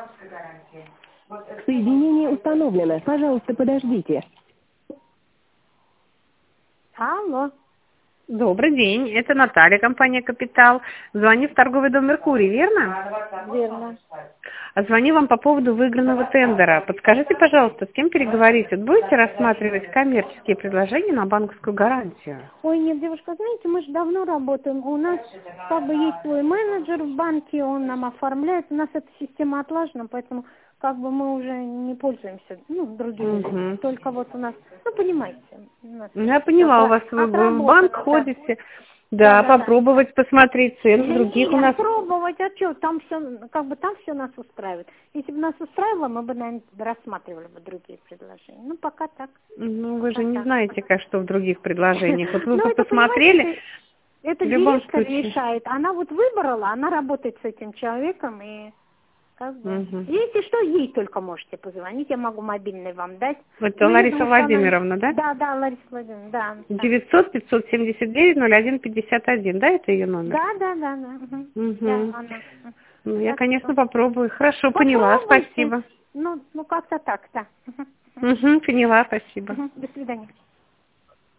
Соединение установлено. Пожалуйста, подождите. Алло. Добрый день, это Наталья, компания «Капитал». Звоню в торговый дом «Меркурий», верно? Верно. А звоню вам по поводу выигранного тендера. Подскажите, пожалуйста, с кем переговорить? Вот будете рассматривать коммерческие предложения на банковскую гарантию? Ой, нет, девушка, знаете, мы же давно работаем. У нас как бы есть свой менеджер в банке, он нам оформляет. У нас эта система отлажена, поэтому как бы мы уже не пользуемся, другими. Только вот у нас, понимаете. У нас Я поняла, у вас вы в банк ходите. Да, попробовать посмотреть цены других у нас. Пробовать, а что, там все нас устраивает. Если бы нас устраивало, мы бы, наверное, рассматривали бы другие предложения. Пока так. Вы же не знаете, что в других предложениях. Вот вы бы посмотрели. Это юристка решает. Она вот выбрала, она работает с этим человеком и если что, ей только можете позвонить, я могу мобильный вам дать. Это Лариса Владимировна, да? Да, Лариса Владимировна, да. 900-579-0151, да, это ее номер? Да. Да, она. Я, конечно, попробую. Хорошо, поняла, спасибо. Как-то так, да. Поняла, спасибо. До свидания.